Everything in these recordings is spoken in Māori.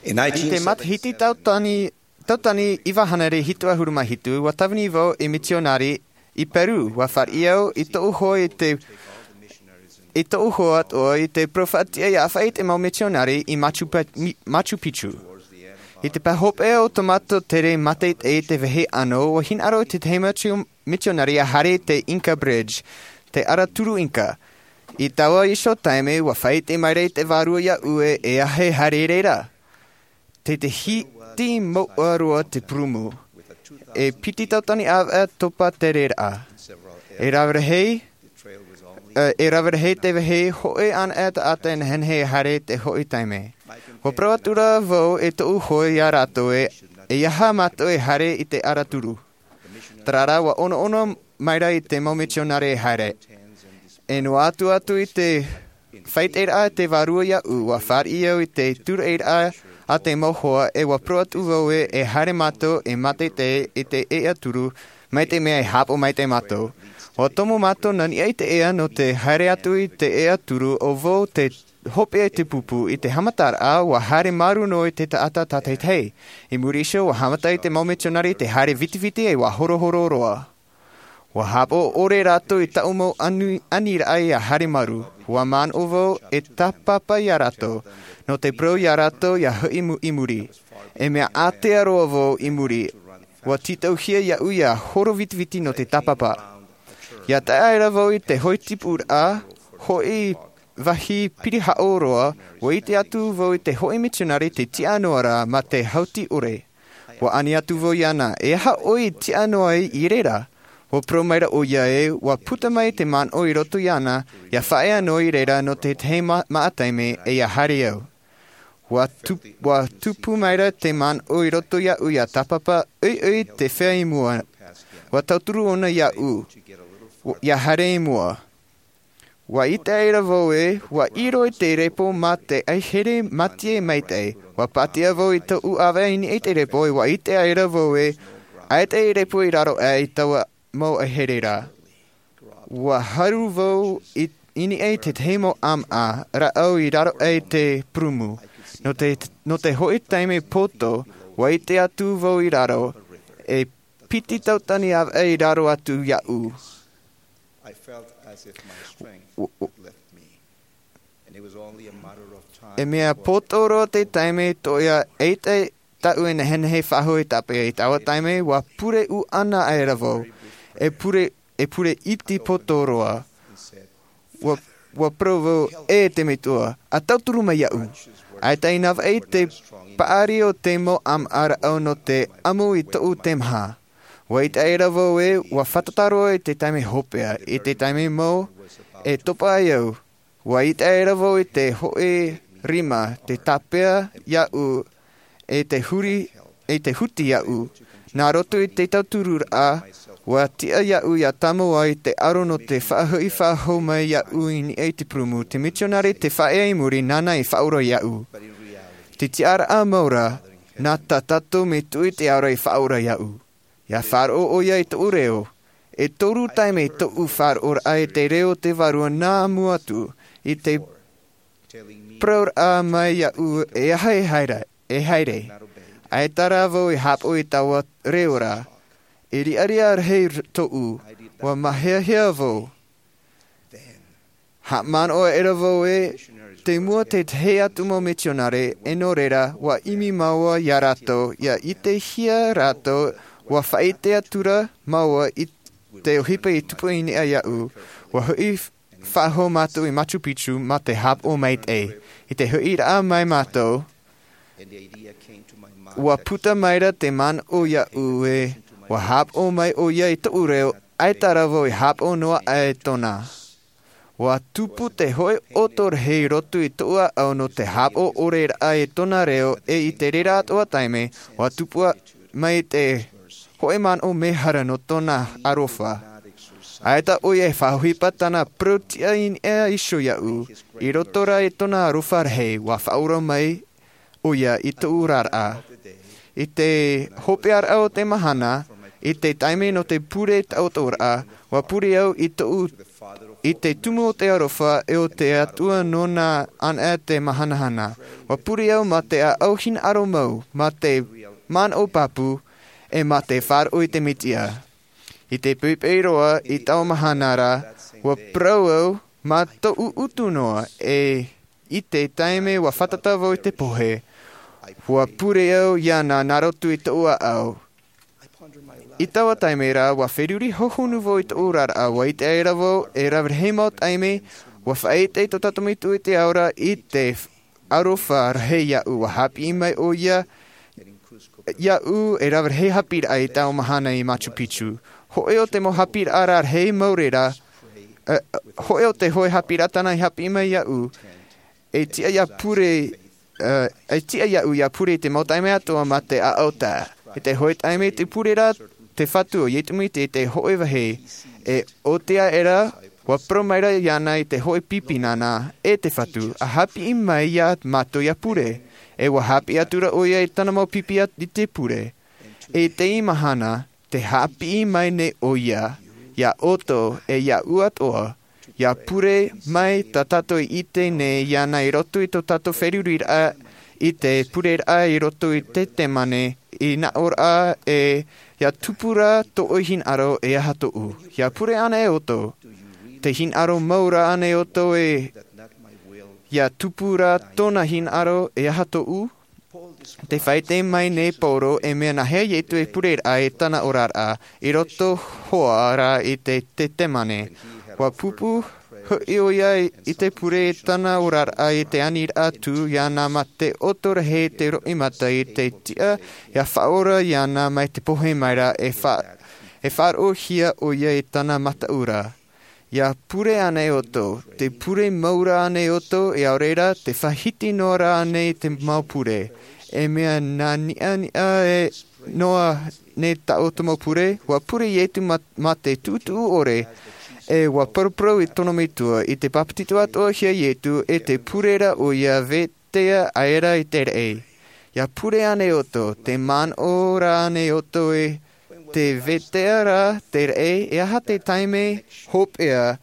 In I te mathiti tautani iwa hanere hitua huruma hitu wa tawni vo e misionari I Peru wa whar iau I to uho I to uho at o I te profatia ia whait e mau misionari I Machu Picchu. I te pahope o tomato tere mateit e te vehe ano wa hin aro te teima misionari a hare te Inca Bridge, te araturu Inca. I tawa I so taime wa whait e maire te varua ia ue e ahe hare reira. Te hiti mo arua te prumu. E piti tautani a topa te rera. E rawarehei te vehe hoi an et aten henhe hare te hoi taime. Ko prawatura vo e to hoi a rato e iaha mato e hare I te araturu. Trara wa ono maira I te momisionare hare. E no atu I te whait eira te varua ia u wa whar iau I te tur eira a te mohoa e wa proatu voe e hare mato e mate te I te ea turu mai te mea e hapo mai te mato. O tomo mato nani ai te ea no te hare atu I te ea turu o vo te hope e te pupu I te hamatar a wa hare maru no I te taata tateitei. I murisho wa hamatai te momisionari te hare vitiviti e wa horo roa. Wa hapo ore rato I taumo anira ai a hare maru. Wa man ovo e tapapa ia rato. No te pro ia rato ia hui imuri. E mea Aotearoa vo imuri. Wa titau hia ia uia horo vitiviti no te tapapa. Ia taeira vo I te hoi tipur a hoi wahi pirihao roa. Wa I te atu vo I te hoi misionari te tianoara ma te hauti ore. Wa ani atu vo iana e ha oi tianoa I reira. Wa promaira o ia e wa puta mai te man o I roto iana ia whaea no I reira no te te maataime e ia hare au. Wa tupu maira te man o I roto ia u ia tapapa ui te whea I mua. Wa tauturu ona ia u. Ia hare I mua. Wa I te eira voe, wa iro I te repo ma te aihere matie maitei. Wa patia vo I te u awe ini I te repo wa I te eira voe. Ai te repo I raro e tawa mo a herera. Wa haru vo ini e te teimo am a ra au I raro e te prumu. No te hoi taime poto, wa I te atu vo I raro, e piti tautani av e raro atu ia u. I felt as if my strength left me, and it was only a matter of time. E mea potoro te taime toia e te tau ina henhe whahoi tape e tawa taime wa pure u ana ai ravo. E pure iti potoroa. Wa provo e te metua. A tauturu mai au. Ai tai nav e te paari o te mo am ara au no te amu I tou te maha. Wa I te eira vo e wa whatataro e te taime hopea. E te taime mo e topa ai au. Wa I te eira vo e te hoe rima te tapea ia u e te huti ia u. Nā roto I te tauturur a wa tia ia u ia tamo ai te aro no te whahui whahau mai ia u ini e te prumu. Te misionari te whaea I muri nana I whauro ia u. Te tiara a maura nā tatato me tui te aura I whaura ia u. Ia wharo o ia I te ureo. E toru taime to u wharo ai te reo te varua nā muatu. I te praur a mai ia u e haere. Ai taravo I hapo I tawa reora. E riaria hei to u. Wa mahea vo. Ha man o era vo e. Te mua te hei atu mo misionare e no rera wa imi maua ia rato. Ia I te hia rato. Wa whaite atura maua I te ohipa I tupu ini a iau. Wa hui whaho mato I Machu Picchu ma te hap o mait e. I te hui ra mai mato. Wa puta maira te man o iau e. Wa hap o mai o ia I te ureo. Ai taravo I hap o noa ai tona. Wa tupu te hoi otor hei rotu I toa au no te hap o ore ai tona reo e I te rera atoa taime. Wa tupua mai te hoi man o mehara no tona arofa. Aeta o ia whahuipa tana protia in ea iso iau. I rotora I tona arofa rhei wa whaura mai o ia I te urara. I te hopear au te mahana. I te taime no te pure tautora, wa pure au I te tumu o te arofa e o te atua nona an e te mahanahana. Wa puri au ma te a auhin aro mau, ma te man o papu, e ma te whar o I te mitia. I te pipeiroa I tau mahanara, wa prau au ma to utu noa e I te taime wa whatatavo I te pohe. Wa puri au iana narotu I te ua au. I taua taime rā, wa whiruri hohunu vo I te ura rā, wa I te eira vo, e rawrehe mau taime, wa whaete to tatomitu I te aura, I te arofa rahe iau, wa hapi I mai o ia, iau e rawrehe hapir ai tau mahana I Machu Picchu. Hoe o te mo hapir ara rahe maurera, hoe o te hoe hapir atana I hapi I mai iau, e tia ia pure, e tia iau ia pure te mau taime atoa ma te a auta. E te hoe taime te purera, te whatu o Ietumi te hoe wahe, e o tea era, wa promaira iana I te hoe pipinana, e te whatu, a hapi I mai ia mato ia pure, e wa hapi atura o ia I tana mau pipi I te pure. E te I mahana, te hapi I mai ne o ia oto e ia uatoa, ia pure mai ta tato I te ne iana I roto I to tato wherurira I te pure a I roto I te mane, I na ora e ia tupura to o hin aro e aha to'u. Ia pure ana e oto. Te hin aro maura ana e oto e ia tupura tona hin aro e aha to'u. Te whaite mai ne poro e mea na hea ietu e pure a e tana orar a I roto hoa ra I te mane. Wa pupu Hoi o ia I te pure tana orar a I te anir atu iana ma te otora he te roi mata I te tia ia whaora iana mai te pohe maira e whar o hia o ia I tana mata ura. Ia pure ane oto, te pure maura ane oto e aurera te whahiti nora ane te mau pure. E mea na nia e noa ne ta oto mau pure, wa pure ietu ma te tutu ore. E wa parupro I tono mitua I te papatitu atoa hia ietu e te purera o ia vetea aera I te rei. Ia pure ane oto, te man ora ane oto e te vetea ra te rei e aha te taime hop ea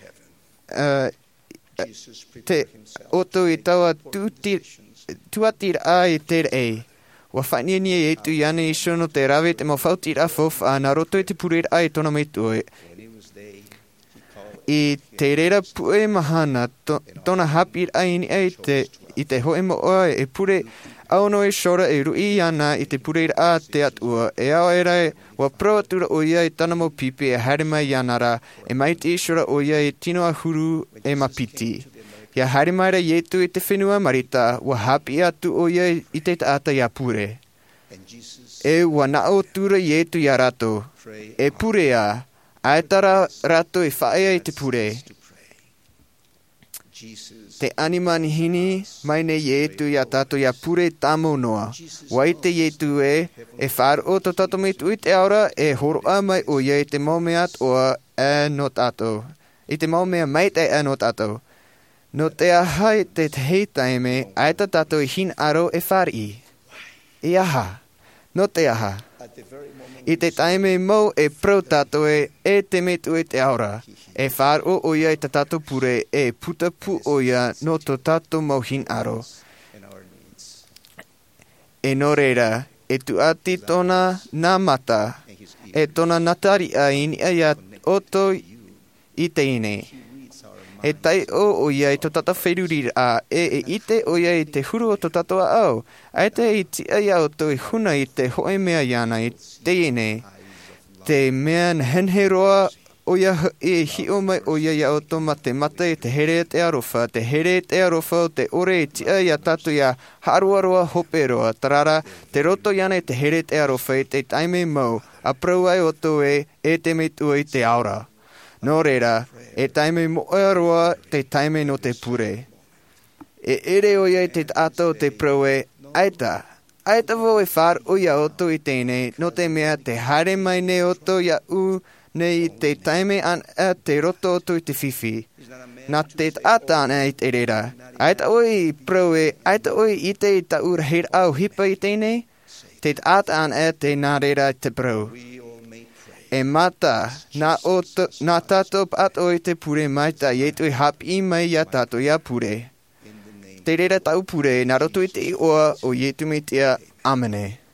te oto I taua tuatir a I te rei. Wa whainiani e tu iane I shono te rawe te mawhautir a fof a na roto I te purera a I tono mitua I te reira pue mahana tona hapir aini I te hoe moa e pure aono e shora e rui ana I te pure a te atua e ao era e wa proatura o ia I tana mo pipi e harima ianara e maiti shora o ia I tino a huru e mapiti. Ia harimaira ietu I te whenua marita wa hapi atu o ia I te taata ia pure. E wa nao tura ietu ia rato e pure a aetara rato e whaea I te pure. Te anima ni hini mai ne ietu ia tato ia pure tamo noa. Wai te ietu e whar o to tato me tu I te aura e horoa mai o ia I te maumeat oa e no tato. I te maumea mai te e no tato. No te aha I te hei taime aeta tato I hin aro e whari. I aha. No te aha. I te taime mau e pro tato e te metu e te aura. E whar o ia I te tato pure e puta pu o ia no to tato mau hin aro. E no reira, e tu ati tona nā mata, e tona natari a ini a ia oto I te ine. E tai o ia I to tata wheruri a e ite o ia I te huru o to tato a au. A te I tia ia o to I huna I te hoe mea iana I te ine. Te mea henhe roa o ia e hi o mai o ia o to ma te mata I te here te arofa. Te here te arofa o te ore I tia ia tatu ia haruaroa hope roa. Tarara, te roto iana I te here te arofa I te taime mau. A prau ai o to e te metu I te aura. No reira, e taime moa roa te taime no te pure. E ere o ia te ato te proe, aita. Aita vo e whar o ia oto I tēne, no te mea te haere mai ne oto ia u nei te taime an te roto oto I te whiwhi. Nā te ata ana I te reira. Aita oi proe, aita oi I te ta ura hir au hipa I tēne, te ata ana te nā reira te pro. E mata, na tato pato i te pure mai ta yetu i hap I mai ya tato ya pure. Te reira tau pure, na roto I te I oa o yetu me tia amene.